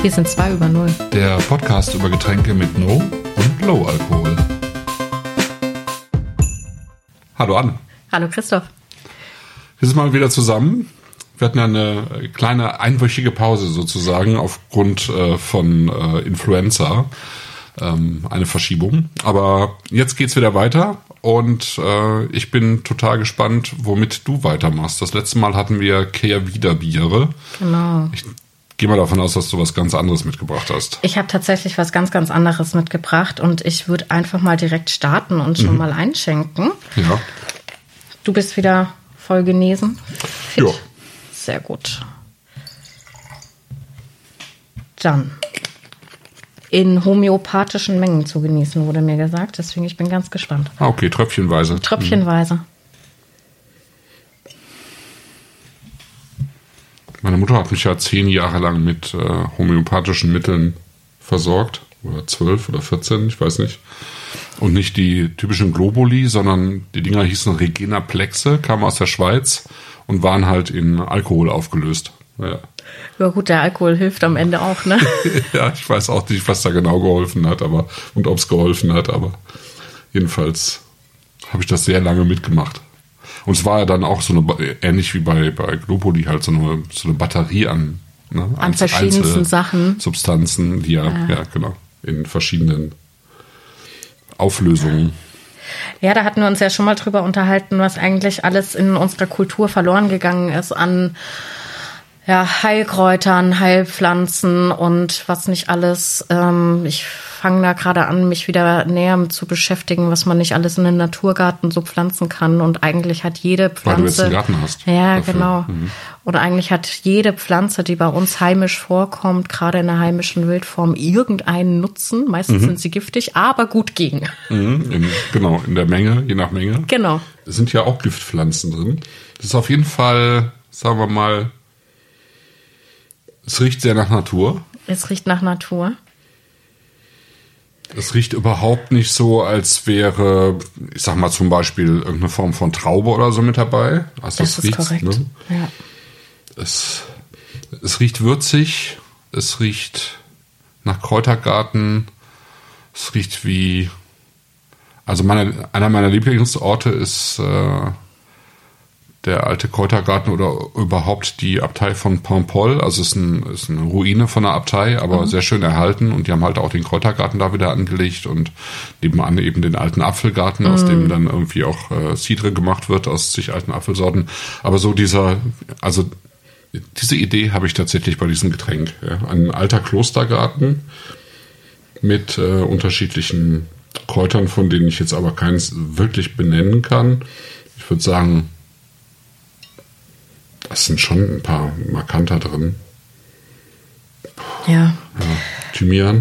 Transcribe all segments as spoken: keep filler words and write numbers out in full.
Hier sind zwei über null. Der Podcast über Getränke mit No und Low Alkohol. Hallo Anne. Hallo Christoph. Wir sind mal wieder zusammen. Wir hatten ja eine kleine einwöchige Pause sozusagen aufgrund äh, von äh, Influenza. Ähm, eine Verschiebung. Aber jetzt geht's wieder weiter und äh, ich bin total gespannt, womit du weitermachst. Das letzte Mal hatten wir Kehrwieder-Biere. Genau. Ich gehe mal davon aus, dass du was ganz anderes mitgebracht hast. Ich habe tatsächlich was ganz, ganz anderes mitgebracht und ich würde einfach mal direkt starten und schon mhm. mal einschenken. Ja. Du bist wieder voll genesen? Fit? Ja. Sehr gut. Dann in homöopathischen Mengen zu genießen, wurde mir gesagt. Deswegen, ich bin ganz gespannt. Ah, okay, tröpfchenweise. Tröpfchenweise. Mhm. Meine Mutter hat mich ja zehn Jahre lang mit äh, homöopathischen Mitteln versorgt. Oder zwölf oder vierzehn, ich weiß nicht. Und nicht die typischen Globuli, sondern die Dinger hießen Regenaplexe, kamen aus der Schweiz und waren halt in Alkohol aufgelöst. Ja. Ja gut, der Alkohol hilft am Ende auch, ne? Ja, ich weiß auch nicht, was da genau geholfen hat, aber und ob es geholfen hat, aber jedenfalls habe ich das sehr lange mitgemacht. Und es war ja dann auch so eine, ähnlich wie bei, bei Globuli, halt so eine, so eine Batterie an, ne? An Einz- verschiedensten Sachen. Substanzen, die ja, ja, ja, genau, in verschiedenen Auflösungen. Ja, da hatten wir uns ja schon mal drüber unterhalten, was eigentlich alles in unserer Kultur verloren gegangen ist an ja, Heilkräutern, Heilpflanzen und was nicht alles. Ähm, ich fange da gerade an, mich wieder näher mit zu beschäftigen, was man nicht alles in den Naturgarten so pflanzen kann. Und eigentlich hat jede Pflanze... Weil du jetzt einen Garten hast. Ja, dafür. genau. Mhm. Oder eigentlich hat jede Pflanze, die bei uns heimisch vorkommt, gerade in der heimischen Wildform, irgendeinen Nutzen. Meistens mhm. sind sie giftig, aber gut gegen. Mhm, in, genau, in der Menge, je nach Menge. Genau. Es sind ja auch Giftpflanzen drin. Das ist auf jeden Fall, sagen wir mal, es riecht sehr nach Natur. Es riecht nach Natur. Es riecht überhaupt nicht so, als wäre, ich sag mal zum Beispiel, irgendeine Form von Traube oder so mit dabei. Also das, das ist korrekt. Ne? Ja. Es, es riecht würzig, es riecht nach Kräutergarten, es riecht wie, also meine, einer meiner Lieblingsorte ist äh, der alte Kräutergarten oder überhaupt die Abtei von Paimpol. Also es ist, ein, ist eine Ruine von einer Abtei, aber mhm. sehr schön erhalten. Und die haben halt auch den Kräutergarten da wieder angelegt und nebenan eben den alten Apfelgarten, mhm. aus dem dann irgendwie auch äh, Cidre gemacht wird, aus sich alten Apfelsorten. Aber so dieser, also diese Idee habe ich tatsächlich bei diesem Getränk. Ja. Ein alter Klostergarten mit äh, unterschiedlichen Kräutern, von denen ich jetzt aber keins wirklich benennen kann. Ich würde sagen, es sind schon ein paar markanter drin. Ja. ja Thymian.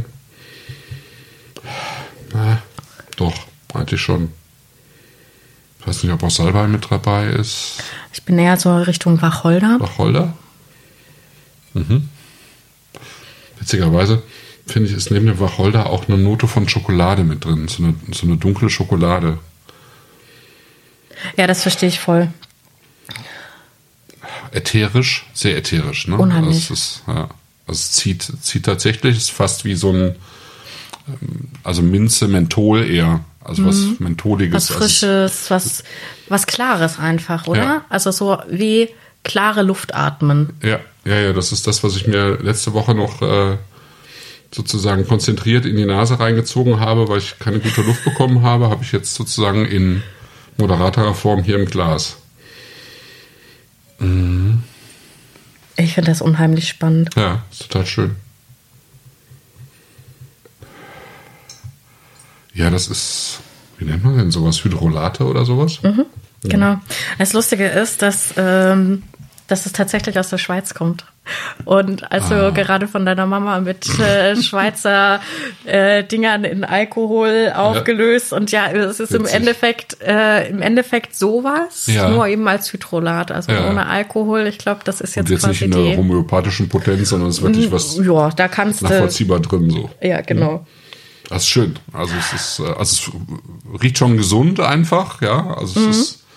Na, doch, eigentlich schon. Ich weiß nicht, ob auch Salbei mit dabei ist. Ich bin näher so Richtung Wacholder. Wacholder? Mhm. Witzigerweise finde ich, ist neben dem Wacholder auch eine Note von Schokolade mit drin. So eine, so eine dunkle Schokolade. Ja, das verstehe ich voll. Ätherisch, sehr ätherisch. Ne? Unheimlich. Also es, ist, ja, also es zieht, zieht tatsächlich, ist fast wie so ein, also Minze, Menthol eher. Also was mhm. Mentholiges. Was Frisches, also, was, was Klares einfach, oder? Ja. Also so wie klare Luft atmen. Ja, ja, ja, das ist das, was ich mir letzte Woche noch äh, sozusagen konzentriert in die Nase reingezogen habe, weil ich keine gute Luft bekommen habe, habe ich jetzt sozusagen in moderaterer Form hier im Glas. Mhm. Ich finde das unheimlich spannend. Ja, ist total schön. Ja, das ist, wie nennt man denn sowas? Hydrolate oder sowas? Mhm, ja. Genau. Das Lustige ist, dass, ähm, dass es tatsächlich aus der Schweiz kommt. Und als ah. du gerade von deiner Mama mit äh, Schweizer äh, Dingern in Alkohol aufgelöst ja. und ja, es ist Witzig. im Endeffekt äh, im Endeffekt sowas, ja. nur eben als Hydrolat, also ja. ohne Alkohol. Ich glaube, das ist jetzt, und jetzt quasi nicht in der die homöopathischen Potenz, sondern es ist wirklich was ja, da kannst nachvollziehbar du, drin so. Ja, genau. Das ist schön. Also es ist, also es riecht schon gesund einfach, ja. Also es mhm. ist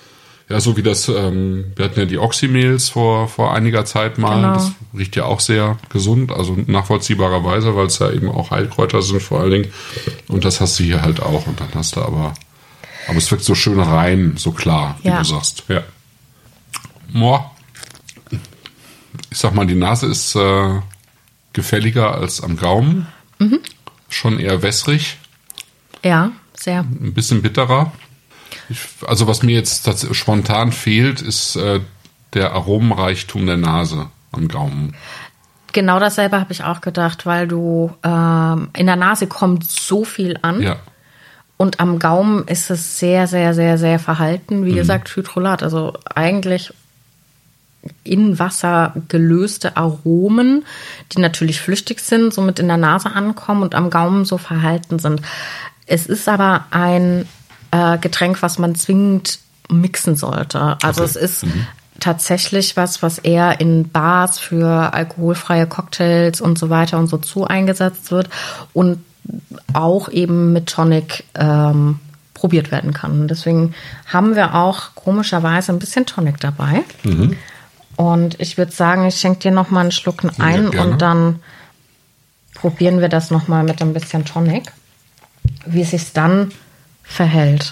Ja, so wie das, ähm, wir hatten ja die Oxymels vor, vor einiger Zeit mal. Genau. Das riecht ja auch sehr gesund, also nachvollziehbarerweise, weil es ja eben auch Heilkräuter sind vor allen Dingen. Und das hast du hier halt auch. Und dann hast du aber, aber es wirkt so schön rein, so klar, wie Ja. du sagst. Ja. Boah. Ich sag mal, die Nase ist äh, gefälliger als am Gaumen. Mhm. Schon eher wässrig, Ja, sehr. ein bisschen bitterer. Ich, also was mir jetzt tats- spontan fehlt, ist äh, der Aromenreichtum der Nase am Gaumen. Genau dasselbe habe ich auch gedacht, weil du ähm, in der Nase kommt so viel an. Ja, Und am Gaumen ist es sehr, sehr, sehr, sehr verhalten. Wie gesagt, Hydrolat. Also eigentlich in Wasser gelöste Aromen, die natürlich flüchtig sind, somit in der Nase ankommen und am Gaumen so verhalten sind. Es ist aber ein äh, Getränk, was man zwingend mixen sollte. Also Okay. es ist tatsächlich was, was eher in Bars für alkoholfreie Cocktails und so weiter und so zu eingesetzt wird und auch eben mit Tonic ähm, probiert werden kann. Deswegen haben wir auch komischerweise ein bisschen Tonic dabei. Mhm. Und ich würde sagen, ich schenke dir noch mal einen Schluck ein gerne. und dann probieren wir das noch mal mit ein bisschen Tonic, wie es sich dann verhält.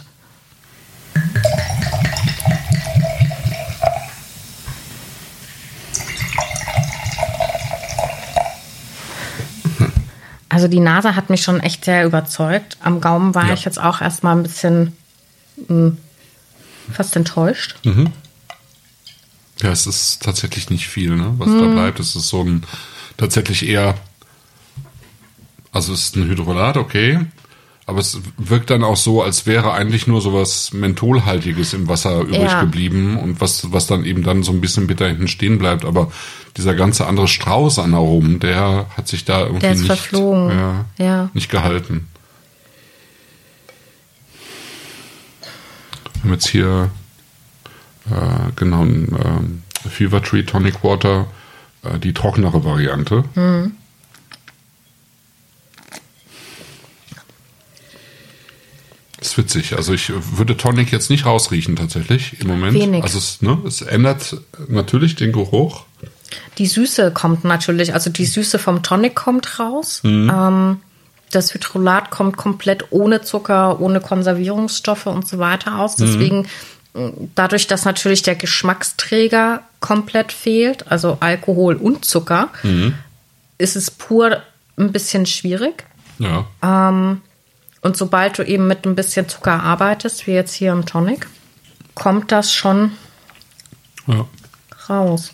Also die Nase hat mich schon echt sehr überzeugt. Am Gaumen war Ja. ich jetzt auch erstmal ein bisschen mh, fast enttäuscht. Ja, es ist tatsächlich nicht viel, ne, was da bleibt. Es ist so ein, tatsächlich eher, also es ist ein Hydrolat, okay, aber es wirkt dann auch so, als wäre eigentlich nur sowas Mentholhaltiges im Wasser übrig Ja. geblieben und was, was dann eben dann so ein bisschen bitter hinten stehen bleibt. Aber dieser ganze andere Strauß an Aromen, der hat sich da irgendwie Der ist nicht, verflogen. Ja, Ja. nicht gehalten. Wir haben jetzt hier äh, genau ein ähm, Fever Tree Tonic Water, äh, die trockenere Variante. Das ist witzig. Also ich würde Tonic jetzt nicht rausriechen tatsächlich im Moment. Wenig. Also es, ne, es ändert natürlich den Geruch. Die Süße kommt natürlich, also die Süße vom Tonic kommt raus. Ähm, das Hydrolat kommt komplett ohne Zucker, ohne Konservierungsstoffe und so weiter aus. Deswegen, mh, dadurch, dass natürlich der Geschmacksträger komplett fehlt, also Alkohol und Zucker, ist es pur ein bisschen schwierig. Ja. Und sobald du eben mit ein bisschen Zucker arbeitest, wie jetzt hier im Tonic, kommt das schon ja. raus.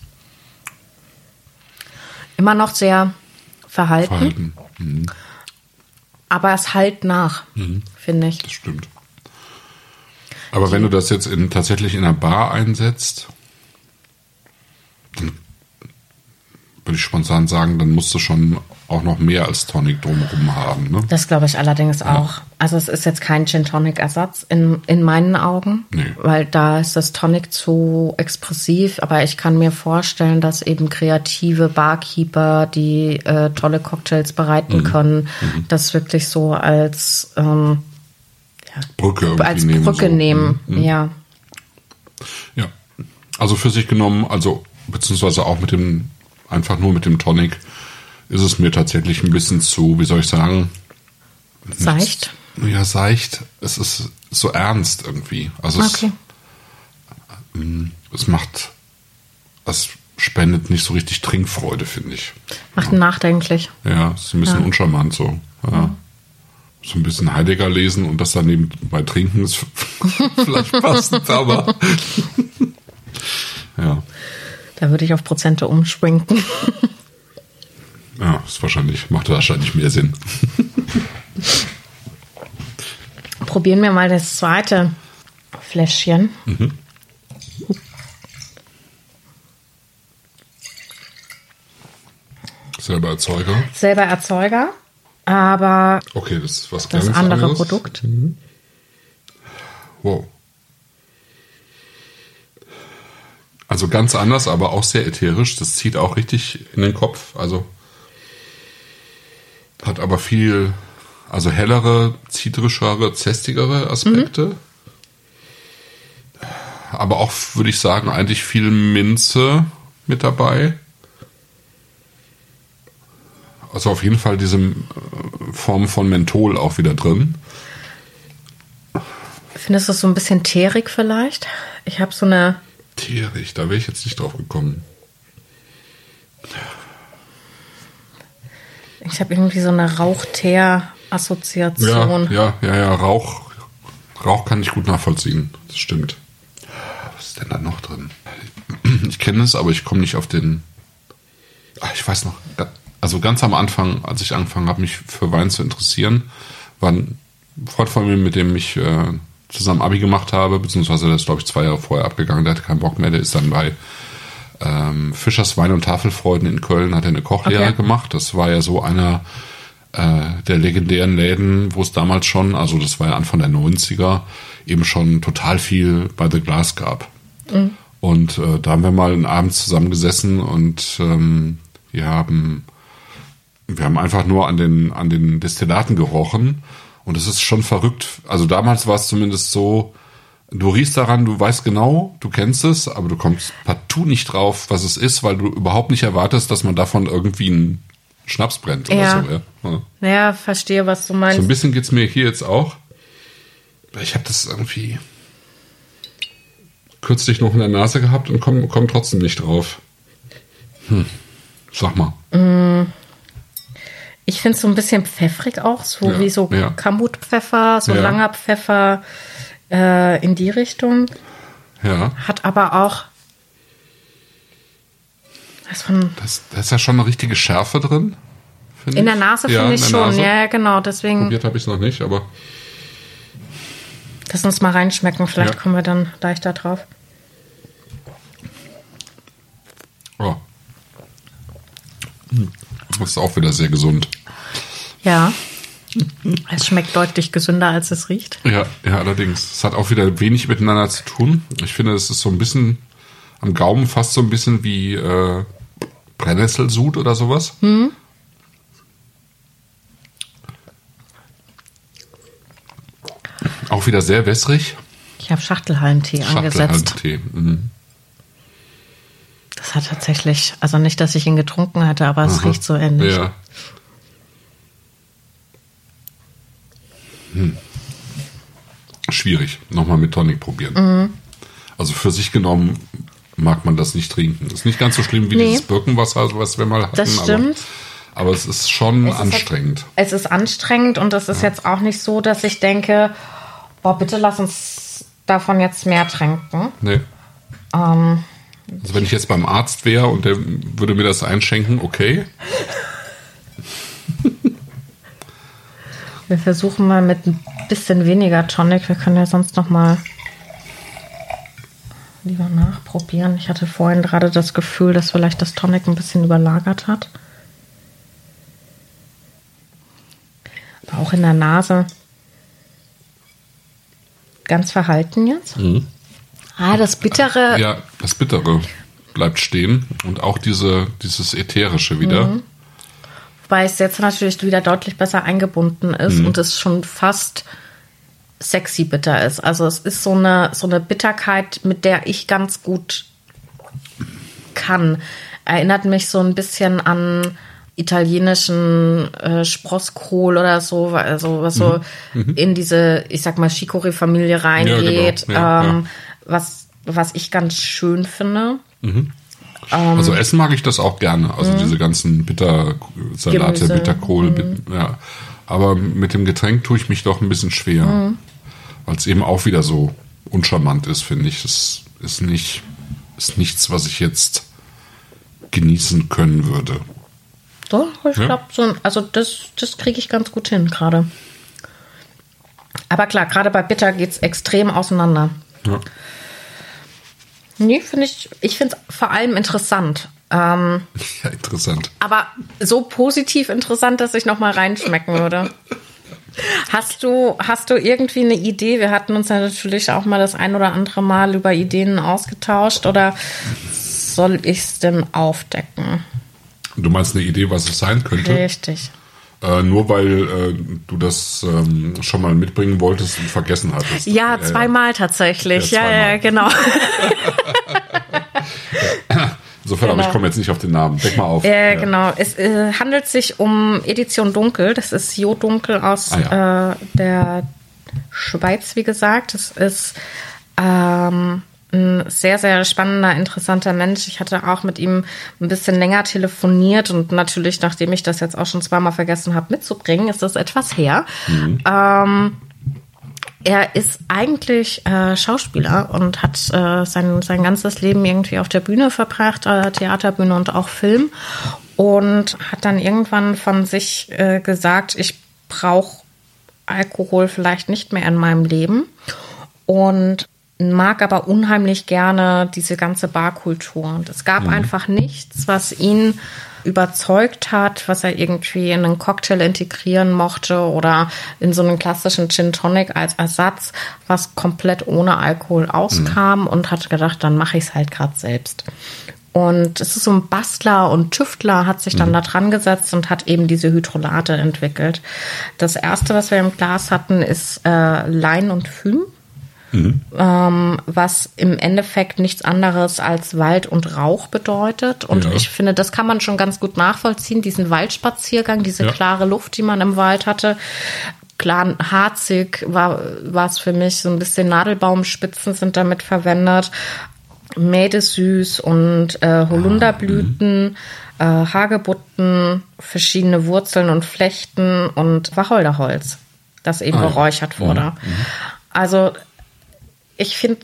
Immer noch sehr verhalten, Verhalten. Mhm, aber es halt nach, finde ich. das stimmt. Aber wenn du das jetzt in, tatsächlich in einer Bar einsetzt, dann würde ich spontan sagen, dann musst du schon auch noch mehr als Tonic drumherum haben. Ne? Das glaube ich allerdings auch. Also es ist jetzt kein Gin-Tonic-Ersatz in, in meinen Augen, Nee. weil da ist das Tonic zu expressiv. Aber ich kann mir vorstellen, dass eben kreative Barkeeper, die äh, tolle Cocktails bereiten können, das wirklich so als, ähm, Brücke irgendwie als nehmen. Brücke so. nehmen. Ja. Ja. Also für sich genommen, also beziehungsweise auch mit dem, einfach nur mit dem Tonic, ist es mir tatsächlich ein bisschen zu, wie soll ich sagen? Seicht. Ja, seicht. Es ist so ernst irgendwie. Also Okay. es, es macht, es spendet nicht so richtig Trinkfreude, finde ich. Macht nachdenklich. Ja, es ist ein bisschen Ja. uncharmant so. Ja. So ein bisschen Heidegger lesen und das daneben bei trinken ist vielleicht passend, aber ja. Da würde ich auf Prozente umschwenken. Ja, ist wahrscheinlich, macht wahrscheinlich mehr Sinn. Probieren wir mal das zweite Fläschchen. Selber Erzeuger. Selber Erzeuger, aber Okay, das ist was das ganz andere anderes. Produkt. Wow. Also ganz anders, aber auch sehr ätherisch. Das zieht auch richtig in den Kopf. Also hat aber viel, also hellere, zitrischere, zästigere Aspekte. aber auch, würde ich sagen, eigentlich viel Minze mit dabei. Also auf jeden Fall diese äh, Form von Menthol auch wieder drin. Findest du es so ein bisschen teerig vielleicht? Ich habe so eine... Teerig, da wäre ich jetzt nicht drauf gekommen. Ich habe irgendwie so eine Rauch-Teer-Assoziation. Ja, ja, ja, ja, Rauch, Rauch kann ich gut nachvollziehen. Das stimmt. Was ist denn da noch drin? Ich kenne es, aber ich komme nicht auf den... Ach, ich weiß noch... Also ganz am Anfang, als ich angefangen habe, mich für Wein zu interessieren, war ein Freund von mir, mit dem ich äh, zusammen Abi gemacht habe, beziehungsweise der ist, glaube ich, zwei Jahre vorher abgegangen, der hatte keinen Bock mehr, der ist dann bei ähm, Fischers Wein- und Tafelfreuden in Köln, hat er eine Kochlehre Okay. gemacht. Das war ja so einer äh, der legendären Läden, wo es damals schon, also das war ja Anfang der neunziger, eben schon total viel bei The Glass gab. Mhm. Und äh, da haben wir mal einen Abend zusammen gesessen und ähm, wir haben Wir haben einfach nur an den, an den Destillaten gerochen und es ist schon verrückt. Also damals war es zumindest so, du riechst daran, du weißt genau, du kennst es, aber du kommst partout nicht drauf, was es ist, weil du überhaupt nicht erwartest, dass man davon irgendwie einen Schnaps brennt oder Ja. so. Ja, ja. Ja, verstehe, was du meinst. So ein bisschen geht's mir hier jetzt auch. Ich habe das irgendwie kürzlich noch in der Nase gehabt und komme komm trotzdem nicht drauf. Hm. Sag mal. Ich finde es so ein bisschen pfeffrig auch, so Ja, wie so ja. Kamutpfeffer, so Ja. langer Pfeffer äh, in die Richtung. Ja. Hat aber auch was von Das, da ist ja schon eine richtige Schärfe drin. find in ich. der Nase Ja, finde in ich der schon. Nase. Ja, genau. Deswegen Probiert habe ich es noch nicht, aber lass uns mal reinschmecken. Vielleicht Ja. kommen wir dann leichter drauf. oh. Hm. Das ist auch wieder sehr gesund. Ja. Es schmeckt deutlich gesünder, als es riecht. Ja, ja, allerdings. Es hat auch wieder wenig miteinander zu tun. Ich finde, es ist so ein bisschen am Gaumen fast so ein bisschen wie äh, Brennnesselsud oder sowas. Hm. Auch wieder sehr wässrig. Ich habe Schachtelhalmtee angesetzt. Schachtelhalmtee. Mhm. Das hat tatsächlich, also nicht, dass ich ihn getrunken hätte, aber es Aha. riecht so ähnlich. Ja. Hm. Schwierig. Nochmal mit Tonic probieren. Mhm. Also für sich genommen mag man das nicht trinken. Ist nicht ganz so schlimm wie Nee. dieses Birkenwasser, was wir mal hatten. Das stimmt. Aber, aber es ist schon Es ist anstrengend. Es ist anstrengend und es ist jetzt auch nicht so, dass ich denke, boah, bitte lass uns davon jetzt mehr trinken. Nee. Ähm, Also wenn ich jetzt beim Arzt wäre und der würde mir das einschenken, okay. wir versuchen mal mit ein bisschen weniger Tonic. Wir können ja sonst noch mal lieber nachprobieren. Ich hatte vorhin gerade das Gefühl, dass vielleicht das Tonic ein bisschen überlagert hat. Aber auch in der Nase ganz verhalten jetzt. Mhm. Ah, das Bittere. Ja, das Bittere bleibt stehen und auch diese, dieses Ätherische wieder. Mhm. Wobei es jetzt natürlich wieder deutlich besser eingebunden ist Mhm. und es schon fast sexy bitter ist. Also es ist so eine, so eine Bitterkeit, mit der ich ganz gut kann. Erinnert mich so ein bisschen an italienischen äh, Sprosskohl oder so, also was so Mhm. in diese, ich sag mal, Chicorée-Familie reingeht, Ja, genau. Ja, ähm, ja. was, was ich ganz schön finde. Also essen mag ich das auch gerne. Also diese ganzen Bittersalate, Gemüse. Bitterkohl. Bit, ja. Aber mit dem Getränk tue ich mich doch ein bisschen schwer. Weil es eben auch wieder so uncharmant ist, finde ich. Es ist nicht, ist nichts, was ich jetzt genießen können würde. Doch, ich Ja. glaube, so, also das, das kriege ich ganz gut hin gerade. Aber klar, gerade bei Bitter geht es extrem auseinander. Ja. Nee, finde ich, ich finde es vor allem interessant. Ähm, Ja, interessant. aber so positiv interessant, dass ich noch mal reinschmecken würde. Hast du, hast du irgendwie eine Idee? Wir hatten uns ja natürlich auch mal das ein oder andere Mal über Ideen ausgetauscht. Oder soll ich es denn aufdecken? Du meinst eine Idee, was es sein könnte? Richtig. Äh, nur weil äh, du das ähm, schon mal mitbringen wolltest und vergessen hattest. Ja, zweimal ja. tatsächlich. Ja, ja, ja, genau. Insofern, genau. Aber ich komme jetzt nicht auf den Namen. Deck mal auf. Äh, ja. Genau. Es äh, handelt sich um Edition Dunkel. Das ist Jo Dunkel aus ah, ja. äh, der Schweiz, wie gesagt. Das ist ähm, ein sehr, sehr spannender, interessanter Mensch. Ich hatte auch mit ihm ein bisschen länger telefoniert und natürlich, nachdem ich das jetzt auch schon zweimal vergessen habe mitzubringen, ist das etwas her. Mhm. Ähm, er ist eigentlich äh, Schauspieler und hat äh, sein, sein ganzes Leben irgendwie auf der Bühne verbracht, äh, Theaterbühne und auch Film, und hat dann irgendwann von sich äh, gesagt, ich brauche Alkohol vielleicht nicht mehr in meinem Leben und mag aber unheimlich gerne diese ganze Barkultur. Und es gab mhm. einfach nichts, was ihn überzeugt hat, was er irgendwie in einen Cocktail integrieren mochte oder in so einen klassischen Gin Tonic als Ersatz, was komplett ohne Alkohol auskam, mhm. und hat gedacht, dann mache ich es halt gerade selbst. Und es ist so ein Bastler und Tüftler, hat sich dann mhm. da dran gesetzt und hat eben diese Hydrolate entwickelt. Das erste, was wir im Glas hatten, ist äh, Lein und Füm. Mhm. Ähm, was im Endeffekt nichts anderes als Wald und Rauch bedeutet. Und ja. ich finde, das kann man schon ganz gut nachvollziehen, diesen Waldspaziergang, diese ja. klare Luft, die man im Wald hatte. Klar, harzig war war es für mich, so ein bisschen Nadelbaumspitzen sind damit verwendet, Mädesüß und äh, Holunderblüten, ah, äh, Hagebutten, verschiedene Wurzeln und Flechten und Wacholderholz, das eben ah, geräuchert wurde. Ja. Mhm. Also ich finde,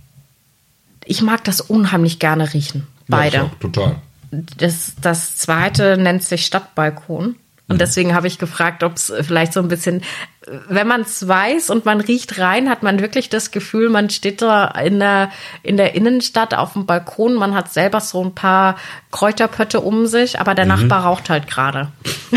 ich mag das unheimlich gerne riechen. Beide. Ja, total. Das, das zweite nennt sich Stadtbalkon. Und mhm. deswegen habe ich gefragt, ob es vielleicht so ein bisschen, wenn man es weiß und man riecht rein, hat man wirklich das Gefühl, man steht da in der, in der Innenstadt auf dem Balkon, man hat selber so ein paar Kräuterpötte um sich, aber der mhm. Nachbar raucht halt gerade.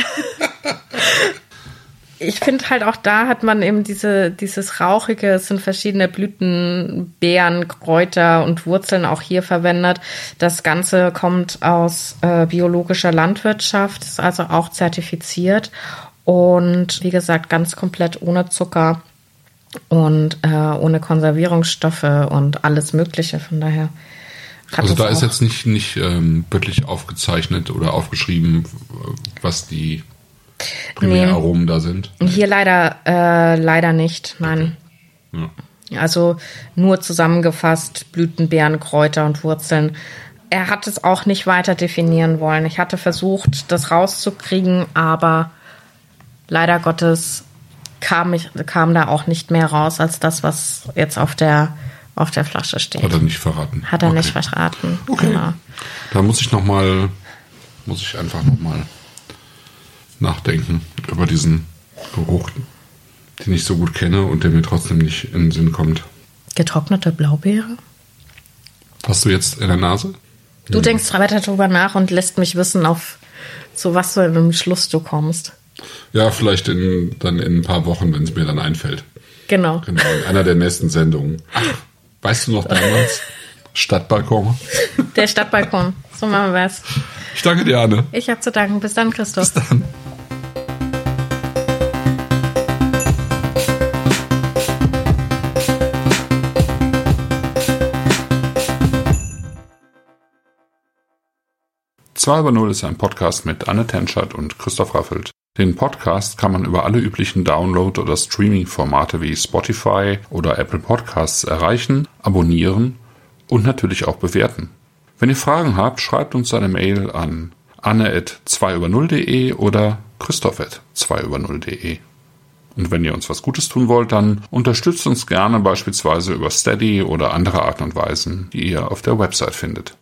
Ich finde halt auch da hat man eben diese, dieses Rauchige, es sind verschiedene Blüten, Beeren, Kräuter und Wurzeln auch hier verwendet. Das Ganze kommt aus äh, biologischer Landwirtschaft, ist also auch zertifiziert und wie gesagt ganz komplett ohne Zucker und äh, ohne Konservierungsstoffe und alles Mögliche. Von daher hat also da ist jetzt nicht, nicht ähm, wirklich aufgezeichnet oder aufgeschrieben, was die Primäraromen nee, da sind? Hier leider äh, leider nicht, nein. Okay. Ja. Also nur zusammengefasst Blüten, Beeren, Kräuter und Wurzeln. Er hat es auch nicht weiter definieren wollen. Ich hatte versucht, das rauszukriegen, aber leider Gottes kam, ich, kam da auch nicht mehr raus als das, was jetzt auf der, auf der Flasche steht. Hat er nicht verraten? Hat er okay. nicht verraten, okay. Genau. Da muss ich noch mal, muss ich einfach noch mal nachdenken über diesen Geruch, den ich so gut kenne und der mir trotzdem nicht in den Sinn kommt. Getrocknete Blaubeere? Hast du jetzt in der Nase? Du hm. denkst weiter drüber nach und lässt mich wissen, auf zu was für einem Schluss du kommst. Ja, vielleicht in, dann in ein paar Wochen, wenn es mir dann einfällt. Genau. Genau, in einer der nächsten Sendungen. Ach, weißt du noch damals? Stadtbalkon. Der Stadtbalkon. So machen wir es. Ich danke dir, Anne. Ich habe zu danken. Bis dann, Christoph. Bis dann. zwei über null ist ein Podcast mit Anne Tenschert und Christoph Raffelt. Den Podcast kann man über alle üblichen Download- oder Streaming-Formate wie Spotify oder Apple Podcasts erreichen, abonnieren und natürlich auch bewerten. Wenn ihr Fragen habt, schreibt uns eine Mail an anne at zwei über null punkt de oder christoph at zwei über null punkt de. Und wenn ihr uns was Gutes tun wollt, dann unterstützt uns gerne beispielsweise über Steady oder andere Arten und Weisen, die ihr auf der Website findet.